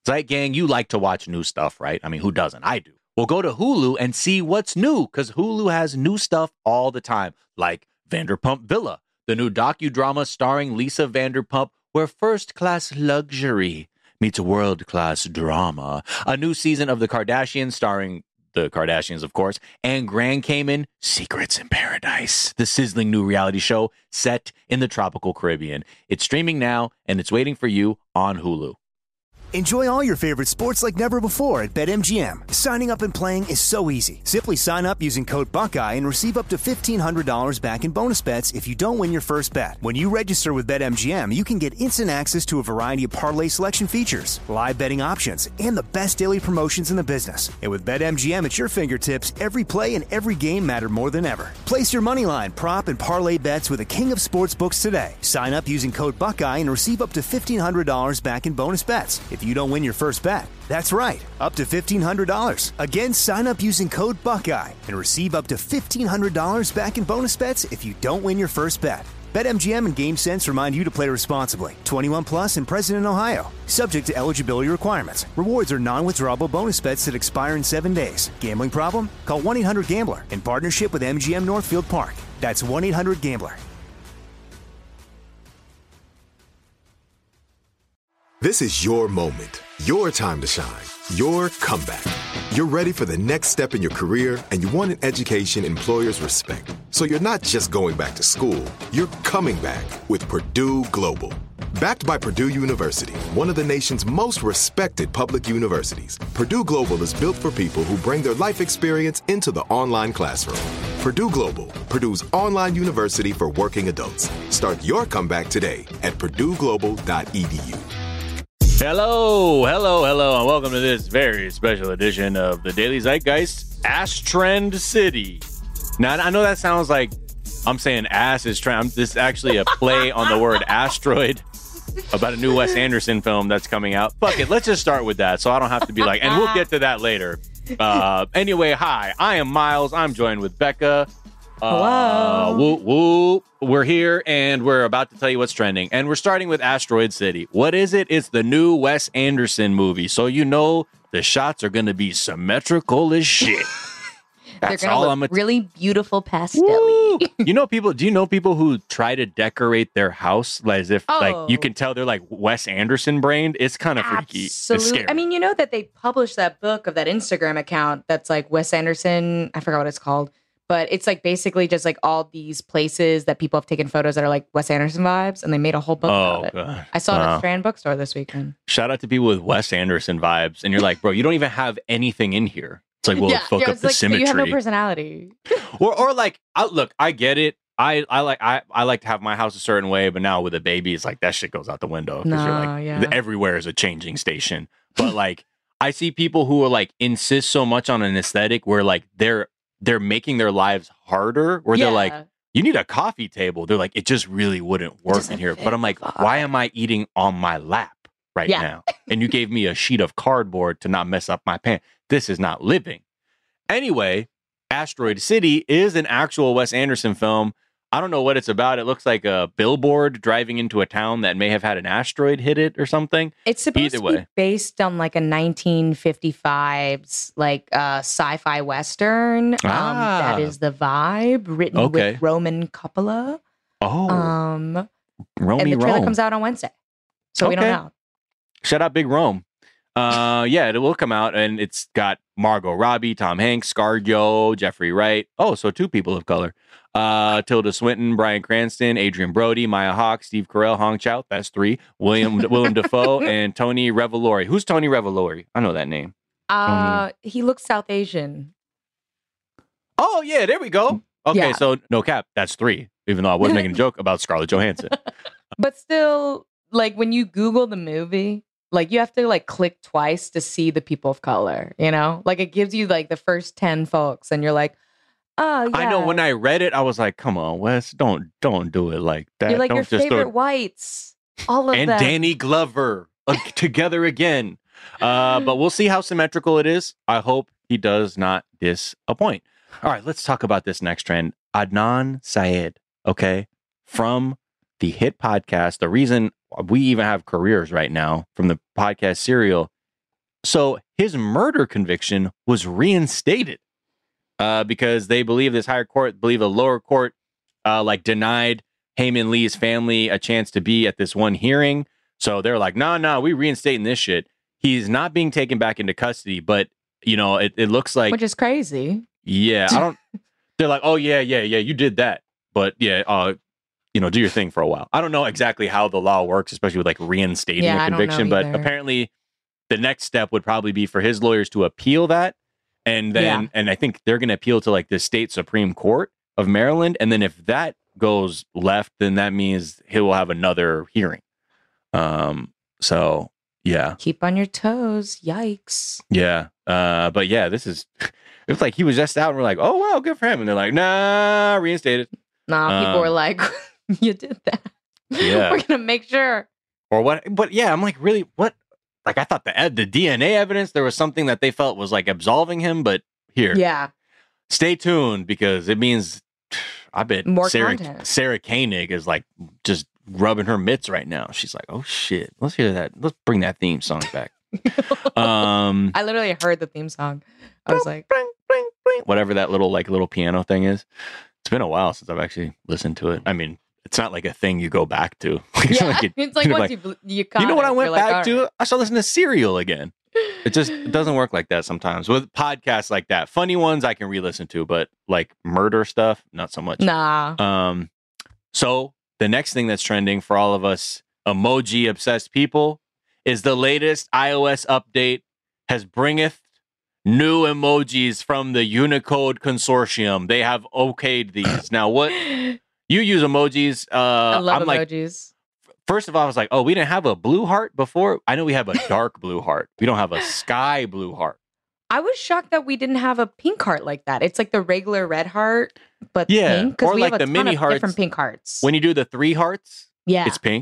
Zeit Gang, you like to watch new stuff, right? I mean, who doesn't? I do. Well, go to Hulu and see what's new, because Hulu has new stuff all the time, like Vanderpump Villa, the new docudrama starring Lisa Vanderpump, where first-class luxury meets world-class drama. A new season of The Kardashians starring the Kardashians, of course, and Grand Cayman, Secrets in Paradise, the sizzling new reality show set in the tropical Caribbean. It's streaming now, and it's waiting for you on Hulu. Enjoy all your favorite sports like never before at BetMGM. Signing up and playing is so easy. Simply sign up using code Buckeye and receive up to $1,500 back in bonus bets if you don't win your first bet. When you register with BetMGM, you can get instant access to a variety of parlay selection features, live betting options, and the best daily promotions in the business. And with BetMGM at your fingertips, every play and every game matter more than ever. Place your moneyline, prop, and parlay bets with the king of sportsbooks today. Sign up using code Buckeye and receive up to $1,500 back in bonus bets if you don't win your first bet. That's right, up to $1,500. Again, sign up using code Buckeye and receive up to $1,500 back in bonus bets if you don't win your first bet. BetMGM and GameSense remind you to play responsibly. 21 plus and present in Ohio. Subject to eligibility requirements. Rewards are non-withdrawable bonus bets that expire in 7 days. Gambling problem? Call 1-800-GAMBLER in partnership with MGM Northfield Park. That's 1-800-GAMBLER. This is your moment, your time to shine, your comeback. You're ready for the next step in your career, and you want an education employers respect. So you're not just going back to school, you're coming back with Purdue Global. Backed by Purdue University, one of the nation's most respected public universities, Purdue Global is built for people who bring their life experience into the online classroom. Purdue Global, Purdue's online university for working adults. Start your comeback today at purdueglobal.edu. Hello, and welcome to this very special edition of the Daily Zeitgeist, Astrend City. Now, I know that sounds like I'm saying ass is trend. This is actually a play on the word asteroid about a new Wes Anderson film that's coming out. Fuck it, let's just start with that so I don't have to be like, and we'll get to that later. Anyway, hi, I am Miles. I'm joined with Becca. Hello. Whoop, whoop. We're here and we're about to tell you what's trending. And we're starting with Asteroid City. What is it? It's the new Wes Anderson movie. So you know the shots are going to be symmetrical as shit. They're going to look really beautiful pastel-y. You know people? Do you know people who try to decorate their house as if like you can tell they're like Wes Anderson brained? It's kind of freaky. It's scary. I mean, you know that they published that book of that Instagram account that's like Wes Anderson. I forgot what it's called. But it's like basically just like all these places that people have taken photos that are like Wes Anderson vibes, and they made a whole book about it. God. I saw it at Strand Bookstore this weekend. Shout out to people with Wes Anderson vibes, and you're like, bro, you don't even have anything in here. It's like, well, fuck up the like, symmetry. You have no personality. or like, look, I get it. I like to have my house a certain way, but now with a baby, it's like that shit goes out the window because you're like everywhere is a changing station. But like, I see people who are like insist so much on an aesthetic where like they're making their lives harder, where they're like, you need a coffee table. They're like, it just really wouldn't work in here. But I'm like, why am I eating on my lap right now? And you gave me a sheet of cardboard to not mess up my pan. This is not living. Anyway, Asteroid City is an actual Wes Anderson film. I don't know what it's about. It looks like a billboard driving into a town that may have had an asteroid hit it or something. It's supposed to be based on like a 1955's like sci-fi western. That is the vibe. Written with Roman Coppola. Romy and the trailer comes out on Wednesday, so we don't know. Shout out Big Rome. It will come out, and it's got Margot Robbie, Tom Hanks, ScarJo, Jeffrey Wright. Oh, so 2 people of color. Tilda Swinton, Bryan Cranston, Adrian Brody, Maya Hawke, Steve Carell, Hong Chow. That's 3. William Dafoe, and Tony Revolori. Who's Tony Revolori? I know that name. He looks South Asian. Oh, yeah, there we go. Okay, so no cap. That's 3, even though I was making a joke about Scarlett Johansson. But still, like when you Google the movie, like you have to like click twice to see the people of color, you know? Like it gives you like the first 10 folks and you're like, oh, yeah. I know when I read it, I was like, come on, Wes, don't do it like that. You're like don't your just favorite whites. All of and them. Danny Glover together again. But we'll see how symmetrical it is. I hope he does not disappoint. All right, let's talk about this next trend. Adnan Syed, okay? From the hit podcast, the reason we even have careers right now from the podcast Serial, So his murder conviction was reinstated because they believe this higher court, believe a lower court, like denied Hae Min Lee's family a chance to be at this one hearing. So they're like, no, we reinstating this shit. He's not being taken back into custody, but you know, it looks like, which is crazy. Yeah, I don't. They're like, oh yeah, you did that, but yeah, you know, do your thing for a while. I don't know exactly how the law works, especially with like reinstating a conviction, but apparently the next step would probably be for his lawyers to appeal that, and then and I think they're going to appeal to like the state Supreme Court of Maryland, and then if that goes left, then that means he will have another hearing. So yeah, keep on your toes. Yikes. Yeah. But yeah, this is, it's like he was just out and we're like, oh, wow, good for him. And they're like, nah, reinstated. Nah, people were like, you did that. Yeah. We're going to make sure. Or what? But yeah, I'm like, really, what? Like, I thought the DNA evidence, there was something that they felt was like absolving him, but here. Yeah. Stay tuned because it means, I bet more Sarah Koenig is like just rubbing her mitts right now. She's like, oh shit, let's hear that. Let's bring that theme song back. I literally heard the theme song. I was like, whatever that little piano thing is. It's been a while since I've actually listened to it. I mean, it's not like a thing you go back to. It's like once you caught, you know what I went back to? Right. I started listening to Serial again. It doesn't work like that sometimes with podcasts like that. Funny ones I can re-listen to, but like murder stuff, not so much. Nah. So the next thing that's trending for all of us emoji obsessed people is the latest iOS update has bringeth new emojis from the Unicode Consortium. They have okayed these. Now, what you use emojis? I love emojis. First of all, I was like, oh, we didn't have a blue heart before. I know we have a dark blue heart. We don't have a sky blue heart. I was shocked that we didn't have a pink heart like that. It's like the regular red heart, but yeah, pink. Because we like have a the ton mini of hearts. Different pink hearts. When you do the 3 hearts, it's pink.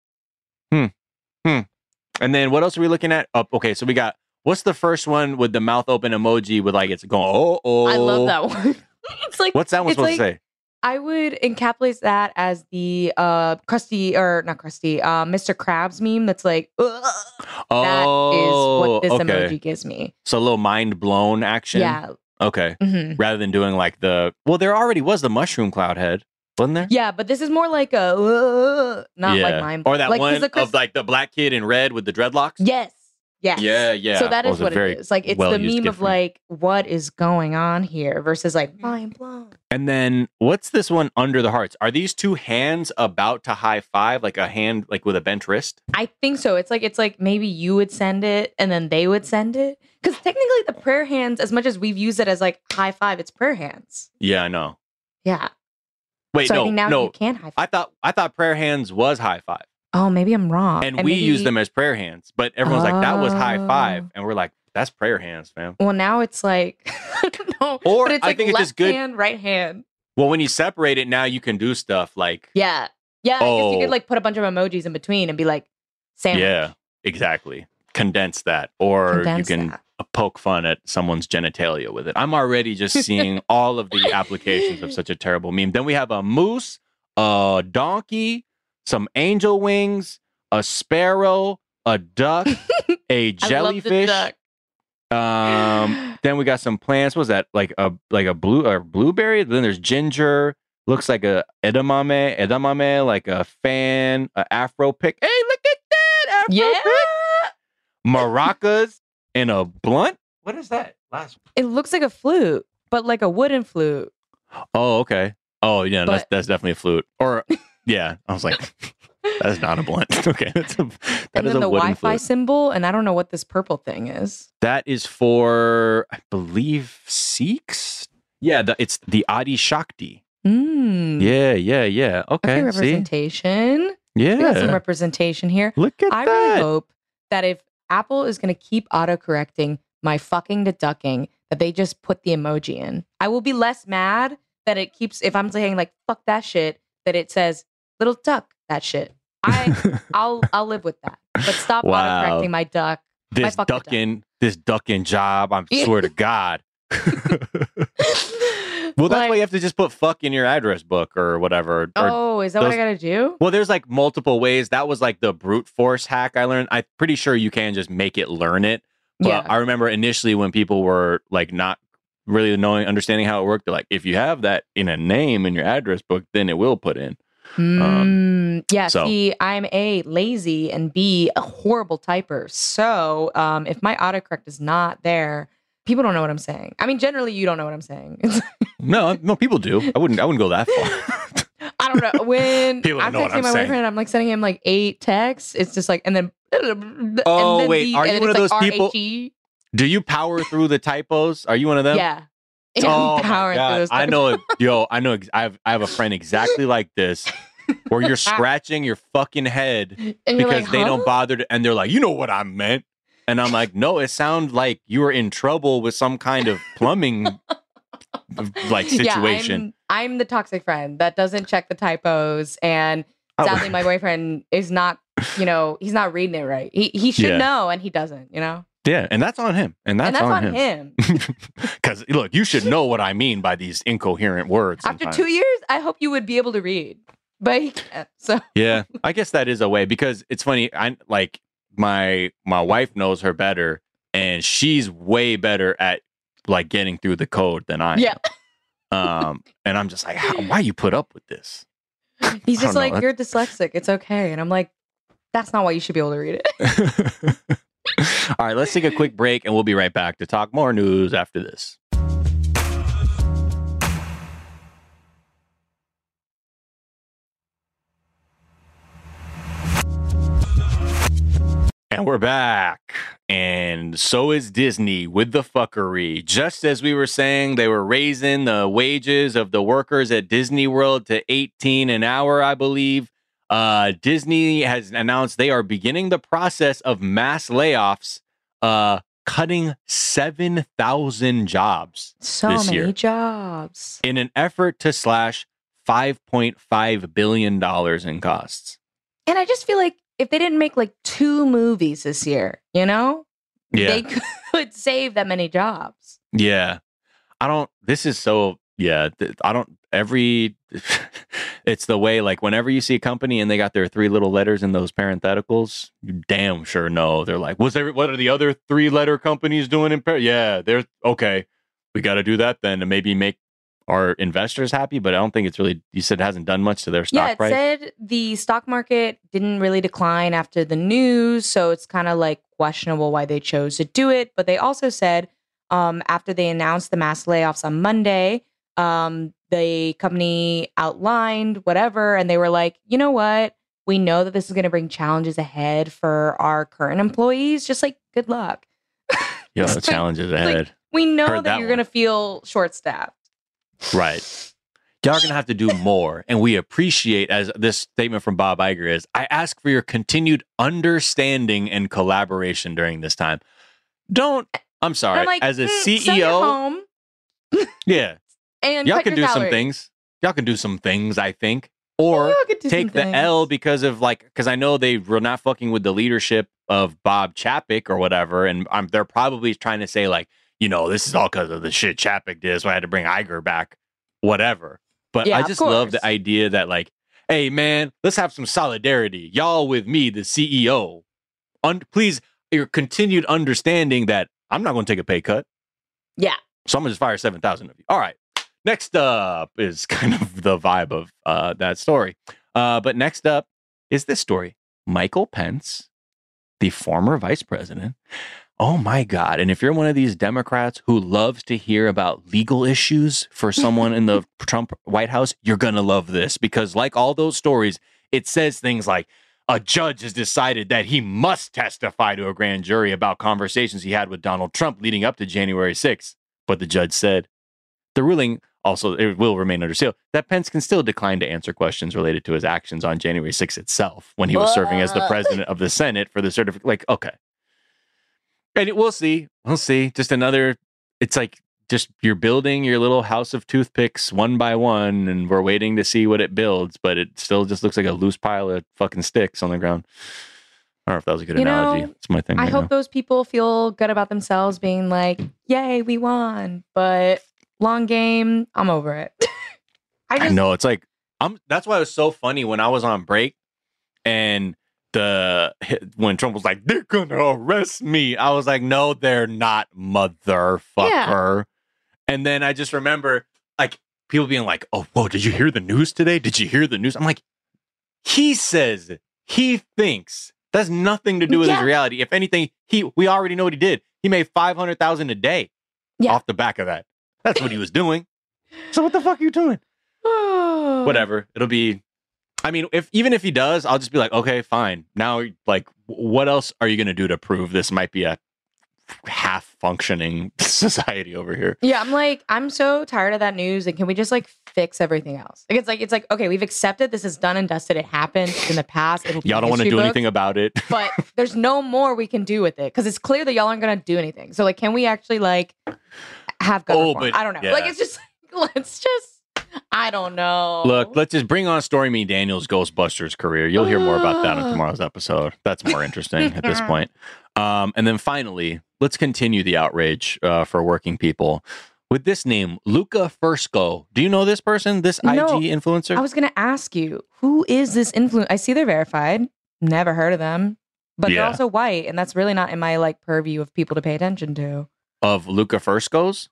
And then what else are we looking at? Okay, so we got, what's the first one with the mouth open emoji with like it's going, oh. I love that one. It's like, what's that one supposed to say? I would encapsulate that as the Krusty, or not Krusty, Mr. Krabs meme that's like, ugh. That is what this emoji gives me. So a little mind blown action? Yeah. Okay. Mm-hmm. Rather than doing like there already was the mushroom cloud head, wasn't there? Yeah, but this is more like a, not like mind blown. Or that like, one of like the black kid in red with the dreadlocks? Yes. Yes. Yeah. So that is what it is. Like, it's the meme of like, what is going on here versus like mind blown. And then what's this one under the hearts? Are these 2 hands about to high five, like a hand, like with a bent wrist? I think so. It's like maybe you would send it and then they would send it. Because technically the prayer hands, as much as we've used it as like high five, it's prayer hands. Yeah, I know. Yeah. Wait, so I think now you can high five. I thought prayer hands was high five. Oh, maybe I'm wrong. And we use them as prayer hands, but everyone's like, that was high five. And we're like, that's prayer hands, fam. Well, now it's like, I don't know. Or but it's I like think it's left just good. hand, right hand. Well, when you separate it, now you can do stuff like. Yeah. Yeah. I guess you could like put a bunch of emojis in between and be like, sandwich. Yeah, exactly. Condense that. Or you can poke fun at someone's genitalia with it. I'm already just seeing all of the applications of such a terrible meme. Then we have a moose, a donkey, some angel wings, a sparrow, a duck, a jellyfish. Then we got some plants. What was that? Like a blueberry. Then there's ginger. Looks like a edamame, like a fan, a afro pick. Hey, look at that afro pick. Maracas and a blunt. What is that? Last one. It looks like a flute, but like a wooden flute. Oh, okay. Oh, yeah, that's definitely a flute. Or yeah, I was like, that is not a blunt. Okay, that and is then a the wooden Wi-Fi flute. symbol, and I don't know what this purple thing is. That is for, I believe, Sikhs. Yeah, it's the Adi Shakti. Yeah. Okay, representation. See? Yeah, we got some representation here. Look at that. I really hope that if Apple is going to keep auto-correcting my fucking to ducking, that they just put the emoji in. I will be less mad that it keeps, if I'm saying like, fuck that shit, that it says, little duck, that shit. I'll live with that. But stop auto-correcting my duck. This ducking job, I swear to God. Well, that's why you have to just put fuck in your address book or whatever. Is that what I gotta do? Well, there's like multiple ways. That was like the brute force hack I learned. I'm pretty sure you can just make it learn it. But I remember initially when people were like not really understanding how it worked, they're like, if you have that in a name in your address book, then it will put in. See, I'm A, lazy, and B, a horrible typer. So if my autocorrect is not there, people don't know what I'm saying. I mean, generally, you don't know what I'm saying. No, people do. I wouldn't go that far. I don't know. When I'm texting my saying. boyfriend, I'm like sending him like 8 texts. It's just like, and then. Oh, and then wait. Are you one of those people? R-H-E. Do you power through the typos? Are you one of them? Yeah. Oh, my God. I know. I know. I have a friend exactly like this. Where you're scratching your fucking head because like, they don't bother to, and they're like, you know what I meant. And I'm like, no, it sounds like you were in trouble with some kind of plumbing like situation. Yeah, I'm the toxic friend that doesn't check the typos. And sadly, my boyfriend is not, he's not reading it right. He should know, and he doesn't, Yeah, and that's on him. And that's on him. Because, look, you should know what I mean by these incoherent words. After 2 years, I hope you would be able to read. But he can't. So yeah, I guess that is a way, because it's funny. I like my wife knows her better, and she's way better at like getting through the code than I am. Yeah. And I'm just like, why you put up with this? He's just like, you're dyslexic. It's okay. And I'm like, that's not why you should be able to read it. All right, let's take a quick break, and we'll be right back to talk more news after this. And we're back. And so is Disney with the fuckery. Just as we were saying, they were raising the wages of the workers at Disney World to $18 an hour, I believe. Disney has announced they are beginning the process of mass layoffs, cutting 7,000 jobs this year. So many jobs. In an effort to slash $5.5 billion in costs. And I just feel like if they didn't make like 2 movies this year, they could save that many jobs. Yeah. It's the way, like, whenever you see a company and they got their 3 little letters in those parentheticals, you damn sure know. They're like, what are the other 3-letter companies doing in yeah, they're okay. We got to do that then to maybe make our investors happy, but I don't think it's really, you said it hasn't done much to their stock price. Yeah, it said the stock market didn't really decline after the news, so it's kind of like questionable why they chose to do it. But they also said after they announced the mass layoffs on Monday, the company outlined whatever, and they were like, you know what? We know that this is going to bring challenges ahead for our current employees. Just like, good luck. Yeah, the challenges ahead. Like, we know that you're going to feel short-staffed. Right. Y'all are going to have to do more. And we appreciate, as this statement from Bob Iger is, I ask for your continued understanding and collaboration during this time. I'm sorry, like, as a CEO, send you home. Yeah. And y'all can do salary. some things. Y'all can do some things, I think. Or take the L because I know they were not fucking with the leadership of Bob Chapek or whatever. And they're probably trying to say, like, this is all because of the shit Chapek did, so I had to bring Iger back, whatever. But yeah, I just love the idea that, like, hey, man, let's have some solidarity. Y'all with me, the CEO. Please, your continued understanding that I'm not going to take a pay cut. Yeah. So I'm going to just fire 7,000 of you. All right. Next up is kind of the vibe of that story. But next up is this story. Michael Pence, the former vice president. Oh, my God. And if you're one of these Democrats who loves to hear about legal issues for someone in the Trump White House, you're going to love this, because like all those stories, it says things like a judge has decided that he must testify to a grand jury about conversations he had with Donald Trump leading up to January 6th. But the judge said the ruling also, it will remain under seal, that Pence can still decline to answer questions related to his actions on January 6th itself when he was serving as the president of the Senate for the certificate. Like, okay. And we'll see. We'll see. Just another, it's like just you're building your little house of toothpicks one by one, and we're waiting to see what it builds, but it still just looks like a loose pile of fucking sticks on the ground. I don't know if that was a good analogy. It's my thing. I hope those people feel good about themselves being like, yay, we won. But long game, I'm over it. I know. It's like, that's why it was so funny when I was on break and when Trump was like, they're gonna arrest me, I was like, no, they're not, motherfucker. Yeah. And then I just remember like people being like, oh, whoa, did you hear the news today? Did you hear the news? I'm like, he says he thinks. That's nothing to do with his reality. If anything, we already know what he did. He made $500,000 a day off the back of that. That's what he was doing. So what the fuck are you doing? Whatever. It'll be. I mean, even if he does, I'll just be like, okay, fine. Now, like, what else are you going to do to prove this might be a half functioning society over here? Yeah, I'm like, I'm so tired of that news. And can we just like fix everything else? Like, it's like, okay, we've accepted this is done and dusted. It happened in the past. Y'all don't want to do anything about it. But there's no more we can do with it because it's clear that y'all aren't going to do anything. So like, can we actually like have gun reform? But, I don't know. Yeah. Like, it's just let's just. I don't know. Look, let's just bring on Stormy Daniels' Ghostbusters career. You'll hear more about that on tomorrow's episode. That's more interesting at this point. And then finally, let's continue the outrage for working people with this name, Luca Fusco. Do you know this person, this IG influencer? I was going to ask you, who is this influencer? I see they're verified. Never heard of them. But they're also white, and that's really not in my like purview of people to pay attention to. Of Luca Fusco's?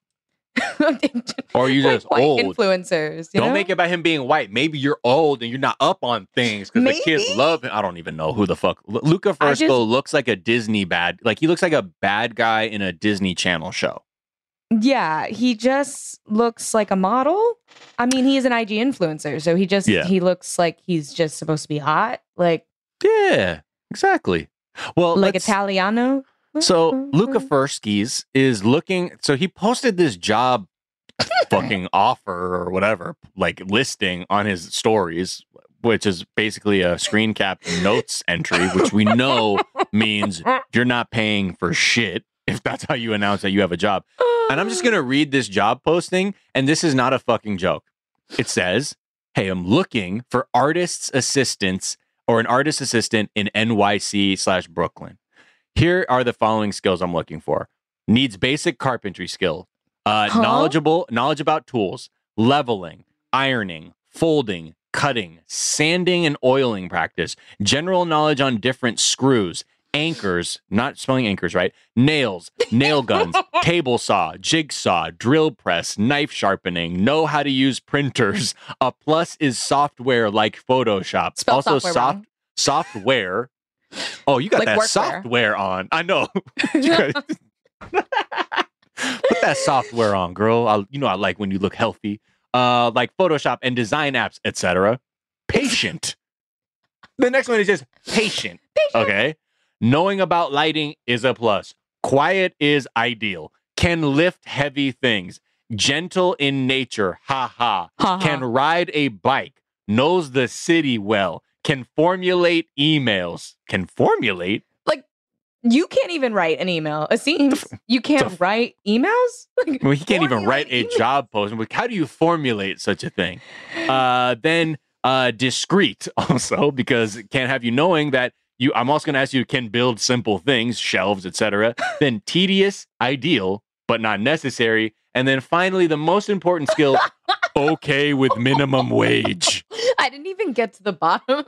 Or are you just old? Influencers. Don't make it about him being white. Maybe you're old and you're not up on things because the kids love him. I don't even know who the fuck. Luca Fusco looks like a Disney he looks like a bad guy in a Disney Channel show. Yeah, he just looks like a model. I mean, he is an IG influencer, so he looks like he's just supposed to be hot. Like, yeah, exactly. Well, like Italiano. So Luca Fusco is looking. So he posted this job fucking offer or whatever, like listing on his stories, which is basically a screen cap notes entry, which we know means you're not paying for shit if that's how you announce that you have a job. And I'm just going to read this job posting, and this is not a fucking joke. It says, hey, I'm looking for artist's assistants or an artist assistant in NYC/Brooklyn. Here are the following skills I'm looking for. Needs basic carpentry skill, knowledge about tools, leveling, ironing, folding, cutting, sanding and oiling practice, general knowledge on different screws, anchors, not spelling anchors right, nails, nail guns, table saw, jigsaw, drill press, knife sharpening, know how to use printers. A plus is software like Photoshop. Spell also software. Oh, you got like that software on. I know. Put that software on, girl. I like when you look healthy. Like Photoshop and design apps, etc. Patient. The next one is just patient. Okay. Knowing about lighting is a plus. Quiet is ideal. Can lift heavy things. Gentle in nature. Ha ha. Can ride a bike. Knows the city well. Can formulate emails. Can formulate? Like, you can't even write an email. It seems you can't write emails? Like, well, he can't even write a job post. Like, how do you formulate such a thing? Then discreet also, because it can't have you knowing that I'm also going to ask you, can build simple things, shelves, etc. Then tedious, ideal, but not necessary. And then finally, the most important skill, okay with minimum wage. I didn't even get to the bottom.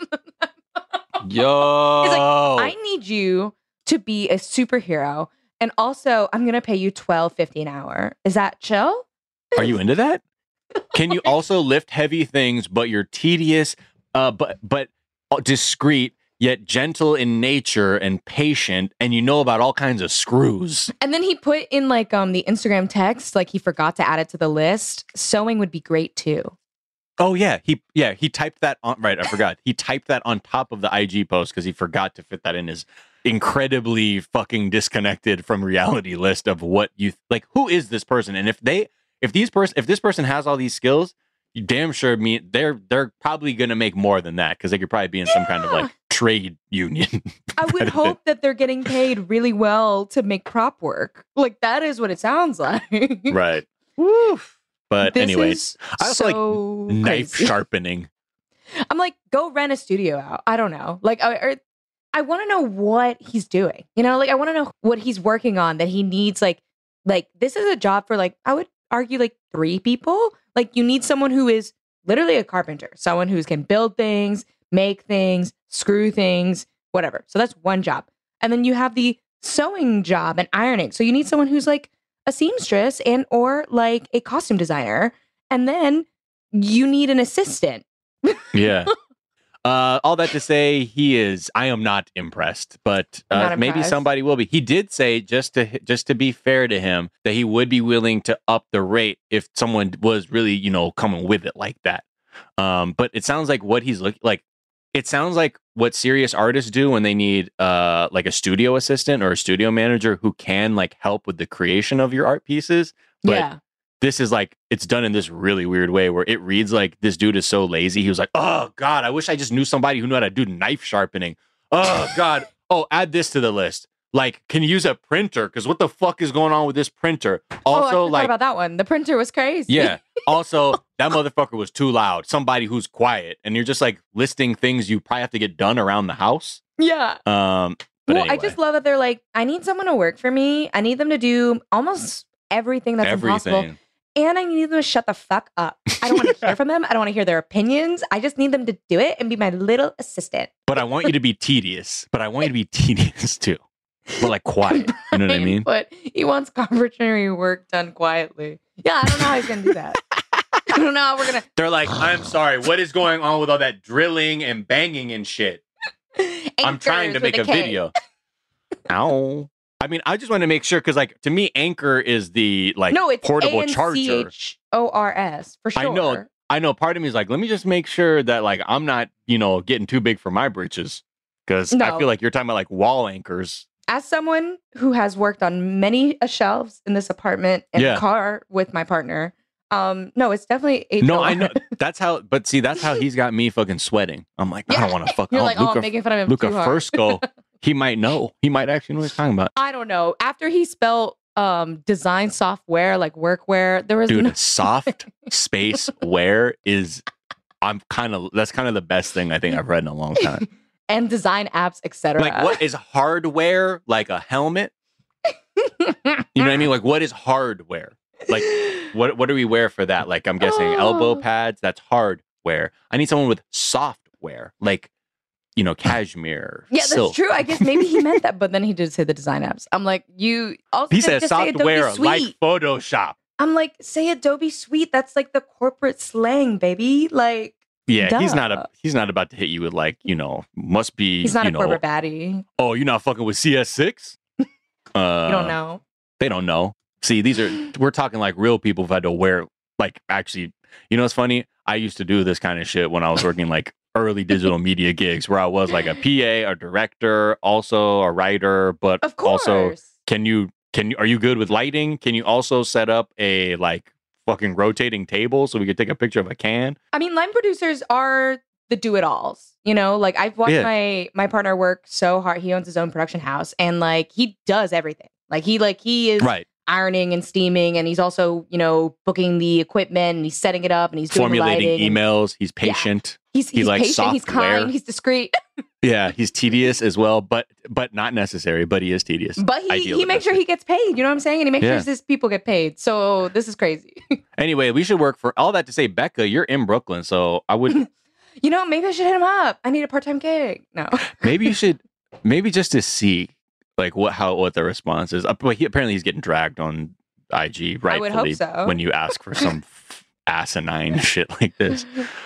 Yo. It's like, I need you to be a superhero. And also, I'm going to pay you $12.50 an hour. Is that chill? Are you into that? Can you also lift heavy things, but you're tedious, but discreet, yet gentle in nature and patient, and you know about all kinds of screws? And then he put in like the Instagram text, like he forgot to add it to the list. Sewing would be great too. Oh yeah, he typed that on. Right, I forgot. He typed that on top of the IG post because he forgot to fit that in his incredibly fucking disconnected from reality list of what you like. Who is this person? And if this person has all these skills, you damn sure they're probably gonna make more than that because they could probably be in some kind of like trade union. I would hope that they're getting paid really well to make prop work. Like that is what it sounds like. Right. Woo. But anyways, I also like knife sharpening. I'm like, go rent a studio out. I don't know. Like, I want to know what he's doing. You know, like I want to know what he's working on that he needs. Like this is a job for like, I would argue like 3 people. Like you need someone who is literally a carpenter, someone who can build things, make things, screw things, whatever. So that's one job. And then you have the sewing job and ironing. So you need someone who's like a seamstress and or like a costume designer. And then you need an assistant. Yeah. All that to say, I am not impressed, but maybe somebody will be. He did say, just to be fair to him, that he would be willing to up the rate if someone was really, coming with it like that. But it sounds like what he's looking like. It sounds like what serious artists do when they need like a studio assistant or a studio manager who can like help with the creation of your art pieces. But this is like, it's done in this really weird way where it reads like this dude is so lazy. He was like, oh God, I wish I just knew somebody who knew how to do knife sharpening. Oh God. Oh, add this to the list. Like, can you use a printer? Because what the fuck is going on with this printer? Also, I forgot about that one. The printer was crazy. Yeah. Also, that motherfucker was too loud. Somebody who's quiet. And you're just like listing things you probably have to get done around the house. Yeah. But anyway. I just love that they're like, I need someone to work for me. I need them to do almost everything that's impossible. And I need them to shut the fuck up. I don't want to hear from them. I don't want to hear their opinions. I just need them to do it and be my little assistant. But I want you to be tedious. Too. But like quiet. You know what I mean? But he wants carpentry work done quietly. Yeah, I don't know how he's going to do that. I don't know how we're going to. They're like, I'm sorry. What is going on with all that drilling and banging and shit? I'm trying to make a video. Ow. I mean, I just want to make sure because, like, to me, Anchor is the like portable charger. ANCHORS for sure. I know. Part of me is like, let me just make sure that like I'm not, getting too big for my britches because I feel like you're talking about like wall anchors. As someone who has worked on many shelves in this apartment and car with my partner, no, it's definitely HOR. No, I know that's how. But see, that's how he's got me fucking sweating. I'm like, I don't want to fuck. You're like, I'm making fun of him. Luca Fusco. He might know. He might actually know what he's talking about. I don't know. After he spelled design software like workwear, there was soft space wear is that's kind of the best thing I think I've read in a long time. And design apps, etc. Like what is hardware? Like a helmet? You know what I mean? Like what is hardware? Like what do we wear for that? Like I'm guessing elbow pads, that's hardware. I need someone with software. Like cashmere. Yeah, that's silk. True. I guess maybe he meant that, but then he did say the design apps. I'm like, you also he said software like Photoshop. I'm like, say Adobe Suite. That's like the corporate slang, baby. Like, yeah, duh. he's not about to hit you with like, must be. He's not a corporate baddie. Oh, you're not fucking with CS6? You don't know. They don't know. See, we're talking like real people who've had to wear like actually. It's funny. I used to do this kind of shit when I was working like early digital media gigs where I was like a PA, a director, also a writer, but of course. Also are you good with lighting? Can you also set up a like fucking rotating table so we could take a picture of a can? I mean, line producers are the do-it-alls, like I've watched my partner work so hard. He owns his own production house and like he does everything. He is right. Ironing and steaming, and he's also, booking the equipment and he's setting it up and he's doing formulating emails. He's patient. Yeah. He's like patient. Software. He's kind. He's discreet. Yeah, he's tedious as well, but not necessary. But he is tedious. But he makes sure he gets paid. You know what I'm saying? And he makes sure his people get paid. So this is crazy. Anyway, we should work for all that to say, Becca, you're in Brooklyn, so I would. Maybe I should hit him up. I need a part-time gig. No. Maybe you should. Maybe just to see. Like what the response is. But apparently he's getting dragged on IG, rightfully, I would hope so. When you ask for some asinine shit like this.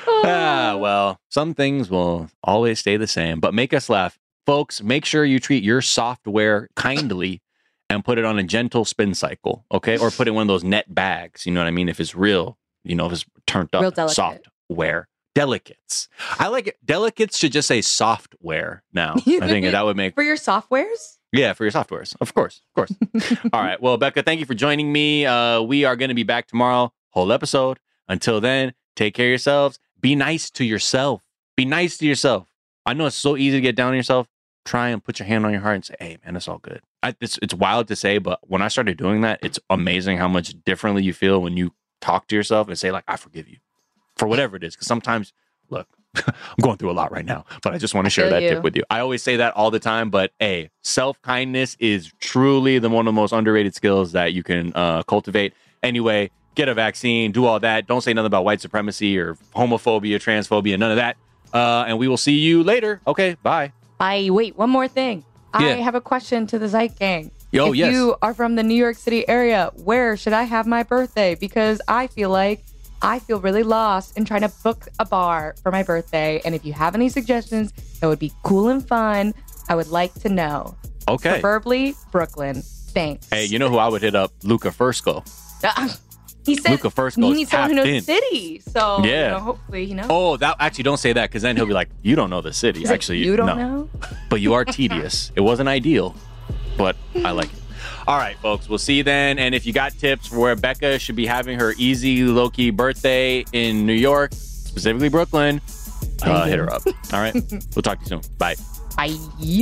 Well, some things will always stay the same, but make us laugh. Folks, make sure you treat your software kindly and put it on a gentle spin cycle, okay? Or put it in one of those net bags, you know what I mean? If it's real, if it's turned up software. Delicates. I like it. Delicates should just say software now. I think that would make... For your softwares? Yeah, for your softwares. Of course. All right. Well, Becca, thank you for joining me. We are going to be back tomorrow. Whole episode. Until then, take care of yourselves. Be nice to yourself. Be nice to yourself. I know it's so easy to get down on yourself. Try and put your hand on your heart and say, hey, man, it's all good. It's wild to say, but when I started doing that, it's amazing how much differently you feel when you talk to yourself and say, like, I forgive you for whatever it is. Because sometimes, look, I'm going through a lot right now, but I just want to share that tip with you. I always say that all the time, but hey, self-kindness is truly one of the most underrated skills that you can cultivate. Anyway, get a vaccine, do all that. Don't say nothing about white supremacy or homophobia, transphobia, none of that. And we will see you later. Okay, bye. Wait, one more thing. Yeah. I have a question to the Zeit Gang. If you are from the New York City area, where should I have my birthday? Because I feel really lost in trying to book a bar for my birthday. And if you have any suggestions that would be cool and fun, I would like to know. Okay. Preferably Brooklyn. Thanks. Hey, you know who I would hit up? Luca Fursko. He said Luca Fursko he needs someone who knows the city. So, yeah. Hopefully, Oh, actually, don't say that, because then he'll be like, you don't know the city. He's actually, like, you don't know? But you are tedious. It wasn't ideal, but I like it. All right, folks, we'll see you then. And if you got tips for where Becca should be having her easy, low-key birthday in New York, specifically Brooklyn, hit her up. All right? We'll talk to you soon. Bye. Bye.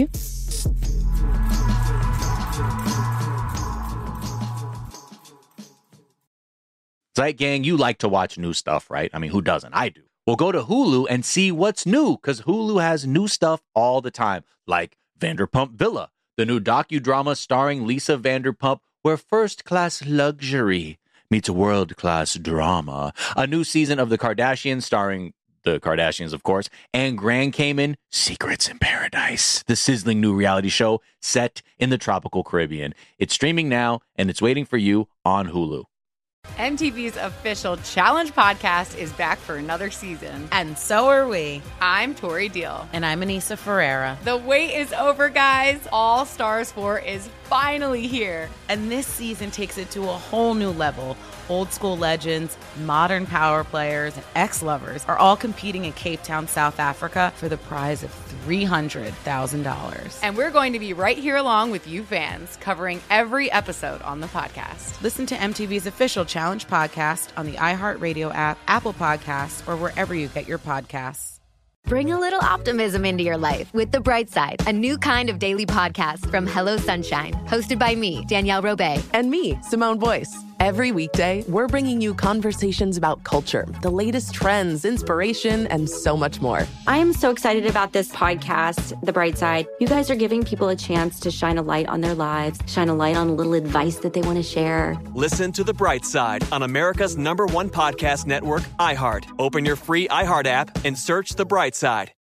Zeit Gang, you like to watch new stuff, right? I mean, who doesn't? I do. Well, go to Hulu and see what's new, because Hulu has new stuff all the time, like Vanderpump Villa, the new docudrama starring Lisa Vanderpump, where first-class luxury meets world-class drama. A new season of The Kardashians starring the Kardashians, of course, and Grand Cayman, Secrets in Paradise, the sizzling new reality show set in the tropical Caribbean. It's streaming now, and it's waiting for you on Hulu. MTV's official Challenge podcast is back for another season. And so are we. I'm Tori Deal. And I'm Anissa Ferreira. The wait is over, guys. All Stars 4 is finally here. And this season takes it to a whole new level. Old school legends, modern power players, and ex-lovers are all competing in Cape Town, South Africa for the prize of $300,000. And we're going to be right here along with you fans, covering every episode on the podcast. Listen to MTV's official Challenge podcast on the iHeartRadio app, Apple Podcasts, or wherever you get your podcasts. Bring a little optimism into your life with The Bright Side, a new kind of daily podcast from Hello Sunshine, hosted by me, Danielle Robay. And me, Simone Boyce. Every weekday, we're bringing you conversations about culture, the latest trends, inspiration, and so much more. I am so excited about this podcast, The Bright Side. You guys are giving people a chance to shine a light on their lives, shine a light on a little advice that they want to share. Listen to The Bright Side on America's #1 podcast network, iHeart. Open your free iHeart app and search The Bright Side.